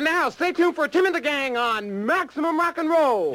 now, stay tuned for Tim and the Gang on Maximum Rock and Roll.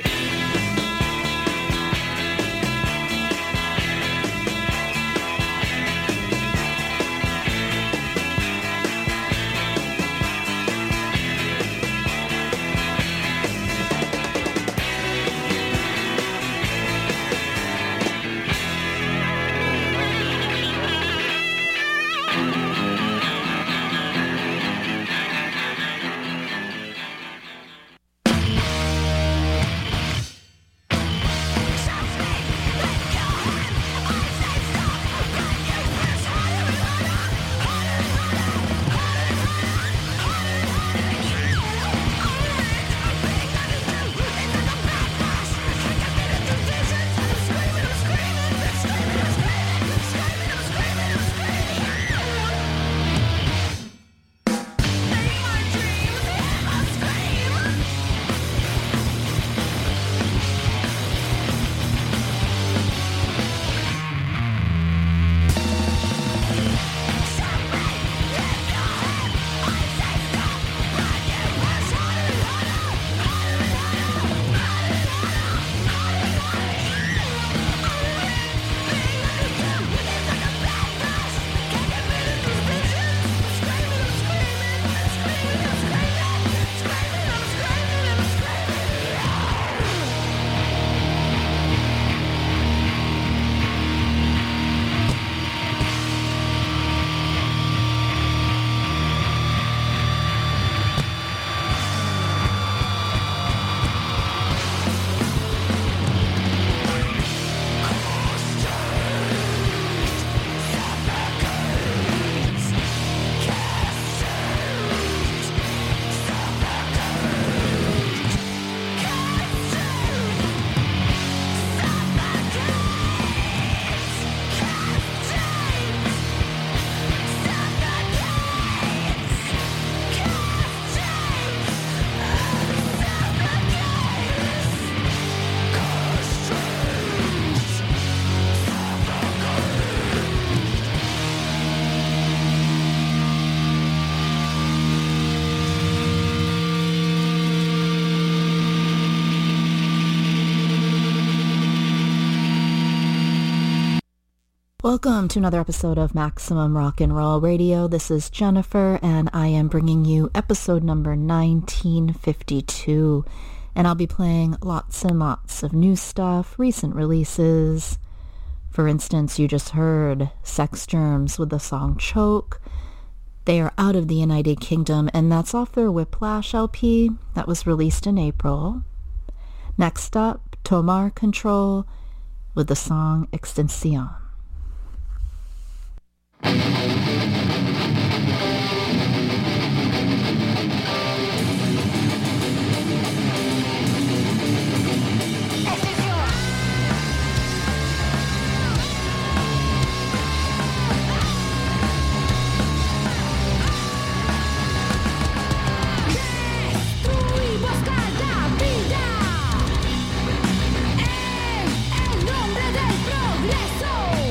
Welcome to another episode of Maximum Rock and Roll Radio. This is Jennifer, and I am bringing you episode number 1952. And I'll be playing lots and lots of new stuff, recent releases. For instance, you just heard Sex Germs with the song Choke. They are out of the United Kingdom, and that's off their Whiplash LP that was released in April. Next up, Tomar Control with the song Extension. Progreso.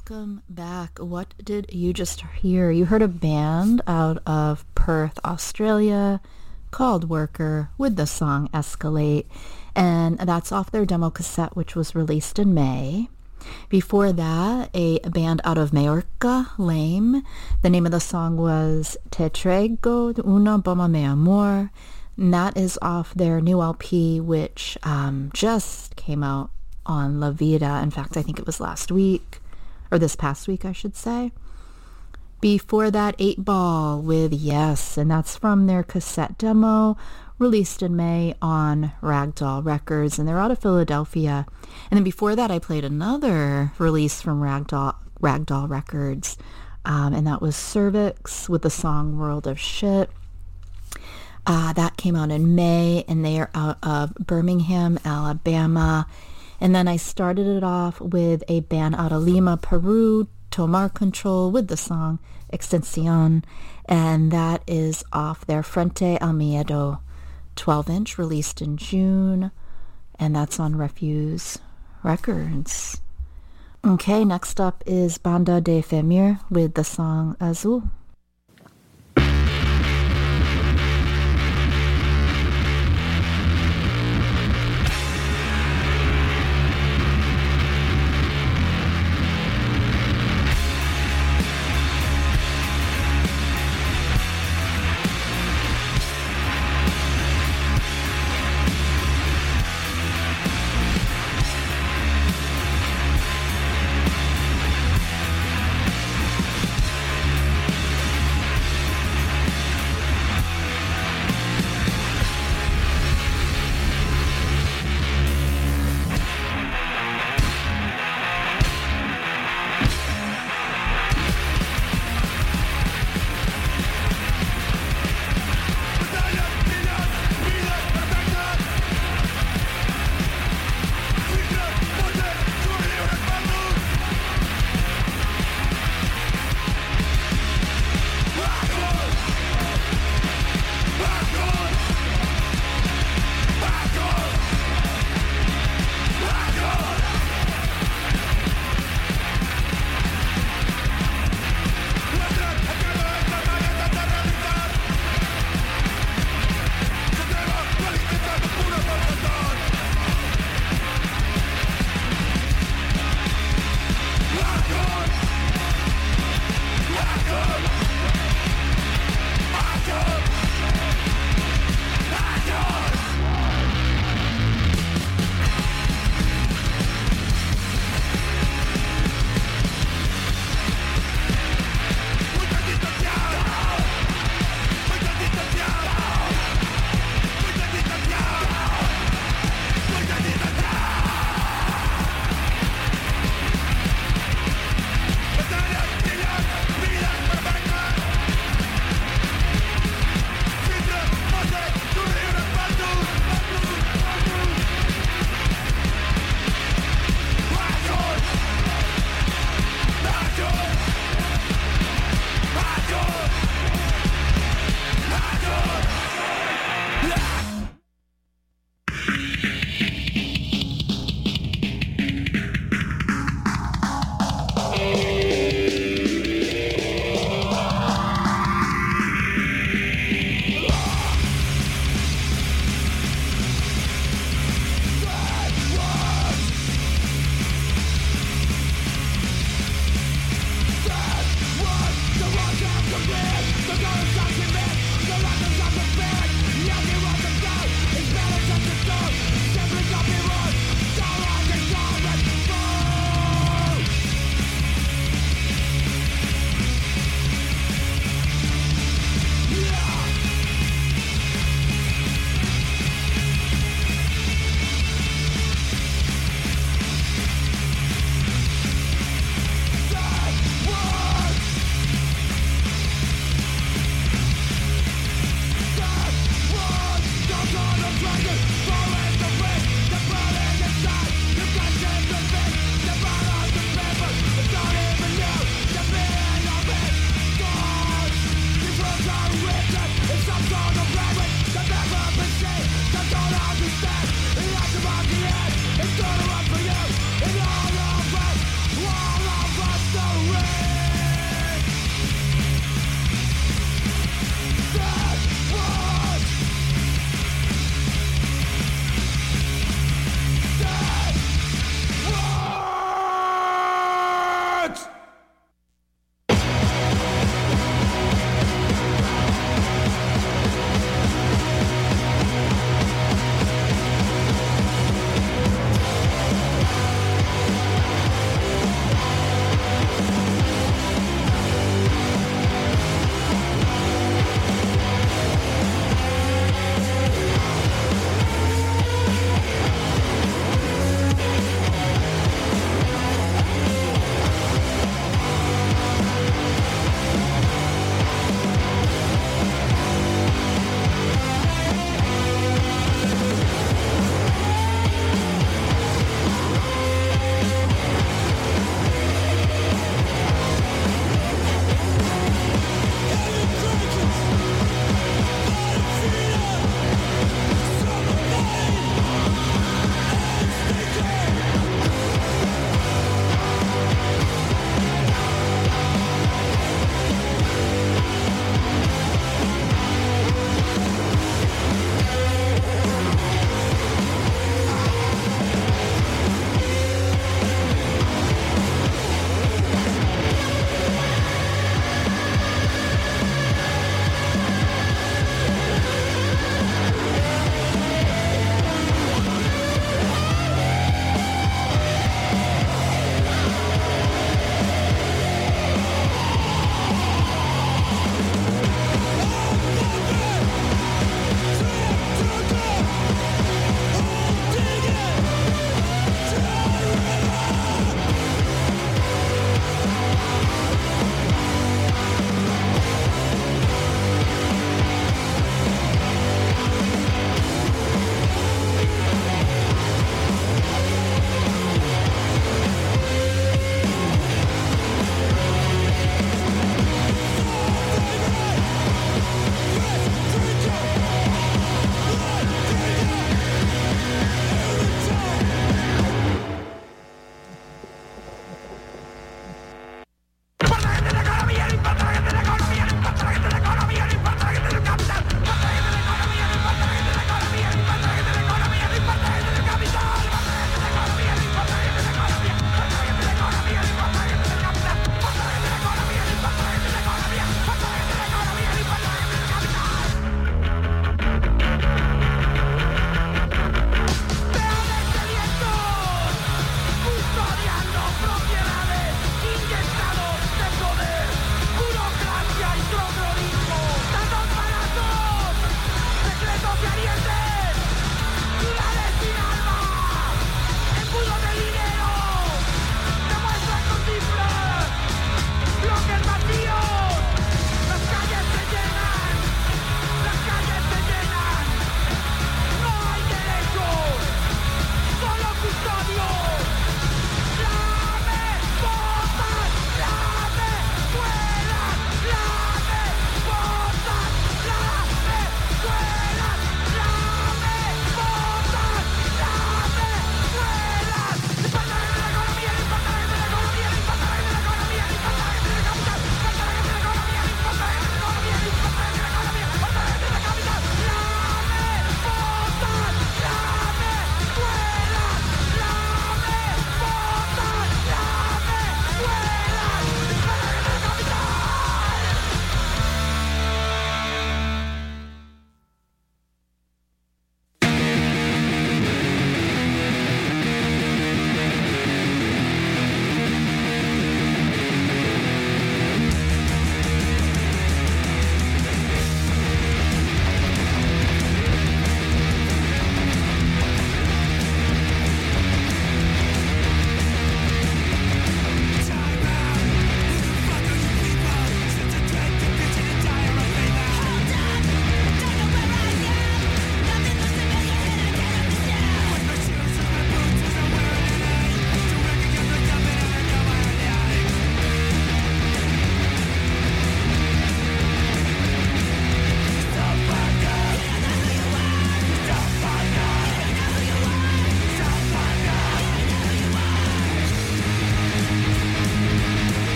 Welcome back. What did you just hear? You heard a band out of Perth, Australia called Worker with the song Escalate, and that's off their demo cassette, which was released in May. Before that, a band out of Majorca, Lame. The name of the song was Te Traigo una bomba mi amor, and that is off their new LP, which just came out on La Vida. In fact, I think it was last week, or this past week, I should say. Before that, 8 Ball with Yes, and that's from their cassette demo, released in May on Ragdoll Records, and they're out of Philadelphia. And then before that, I played another release from Ragdoll Records, and that was Cervix with the song World of Shit. That came out in May, and they are out of Birmingham, Alabama. And then I started it off with a band out of Lima, Peru, Tomar Control, with the song Extensión, and that is off their Frente al Miedo 12-inch, released in June, and that's on Refuse Records. Okay, next up is Banda de Femir with the song Azul.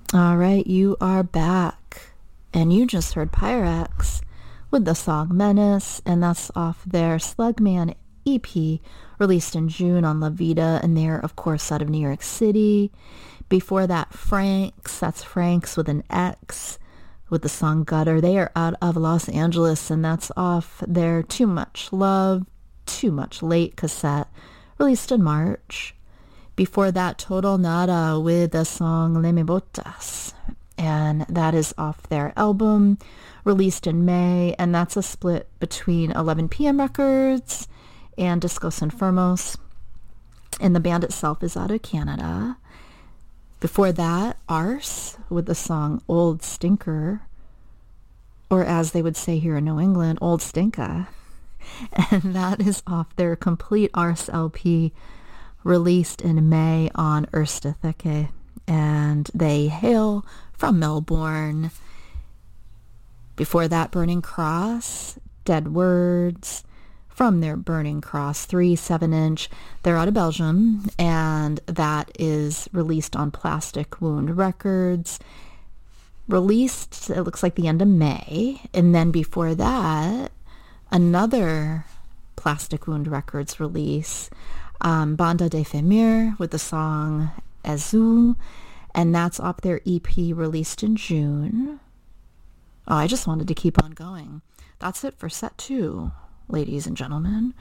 All right, you are back. And you just heard Pyrex with the song Menace, and that's off their Slugman EP released in June on La Vida, and they're, of course, out of New York City. Before that, Franks, that's Franks with an X, with the song Gutter. They are out of Los Angeles, and that's off their Too Much Love, Too Much Late cassette, released in March. Before that, Total Nada with the song Le Me Botas, and that is off their album, released in May, and that's a split between 11 PM Records and Discos Enfermos, and the band itself is out of Canada. Before that, Arse with the song Old Stinker, or as they would say here in New England, Old Stinka, and that is off their Complete Arse LP, released in May on Erste Theke, and they hail from Melbourne. Before that, Burning Cross, Dead Words, from their Burning Cross 3 7-inch. They're out of Belgium, and that is released on Plastic Wound Records. Released, it looks like the end of May. And then before that, another Plastic Wound Records release, Banda de Femir with the song Azul, and that's off their EP released in June. Oh, I just wanted to keep on going. That's it for set 2, ladies and gentlemen.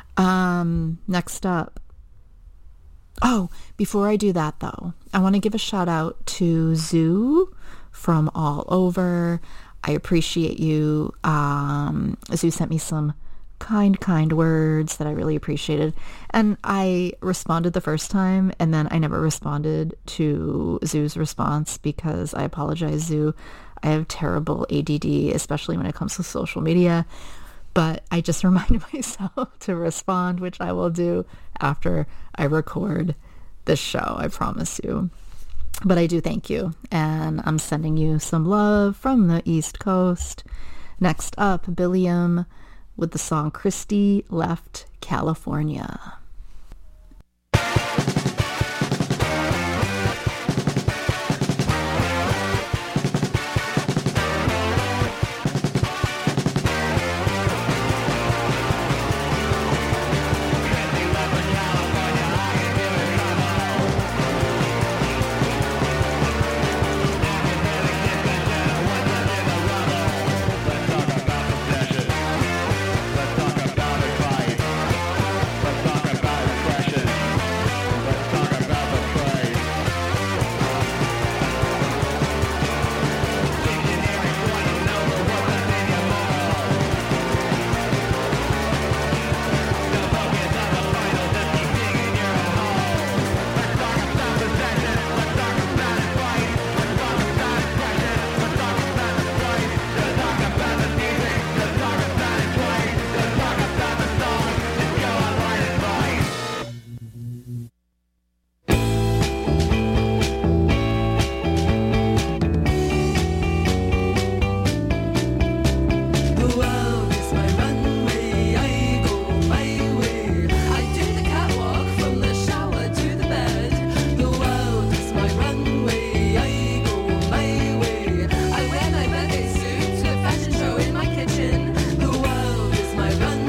Next up. Oh, before I do that, though, I want to give a shout out to Zoo from All Over. I appreciate you. Zoo sent me some kind words that I really appreciated. And I responded the first time, and then I never responded to Zoo's response because I apologize, Zoo. I have terrible ADD, especially when it comes to social media. But I just reminded myself to respond, which I will do after I record this show, I promise you. But I do thank you, and I'm sending you some love from the East Coast. Next up, Billiam with the song Christy Left California.